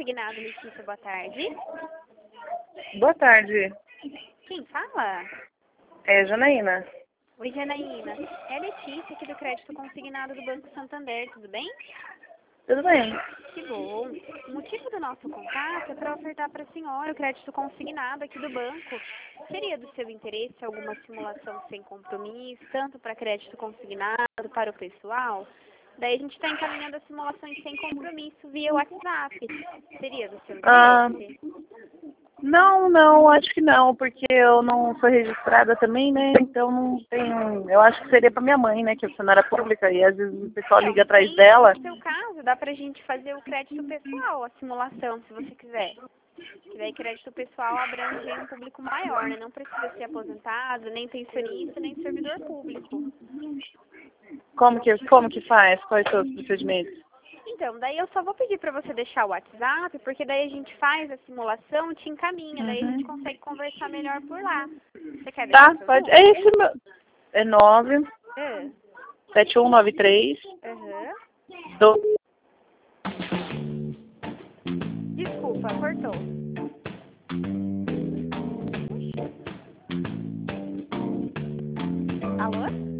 Consignado, Letícia, boa tarde. Boa tarde. Quem fala? É Janaína. Oi, Janaína. É a Letícia aqui do Crédito Consignado do Banco Santander, tudo bem? Tudo bem? Que bom. O motivo do nosso contato é para ofertar para a senhora o crédito consignado aqui do banco. Seria do seu interesse alguma simulação sem compromisso, tanto para crédito consignado, para o pessoal? Daí a gente está encaminhando as simulações sem compromisso via WhatsApp. Seria do seu interesse? Não, acho que não, porque eu não sou registrada também, né? Então não tenho. Eu acho que seria para minha mãe, né? Que é funcionária pública e às vezes o pessoal liga atrás sim, dela. no seu caso, dá pra gente fazer o crédito pessoal, a simulação, se você quiser. Que daí crédito pessoal abrange um público maior, né? Não precisa ser aposentado, nem pensionista, nem servidor público. Como que faz? Quais são os procedimentos? Então, daí eu só vou pedir pra você deixar o WhatsApp, porque daí a gente faz a simulação e te encaminha, daí a gente consegue conversar melhor por lá. Você quer deixar Tá, seu pode. número? É esse meu. É 9 Ah, 7193 aham. do. Desculpa, cortou. Alô?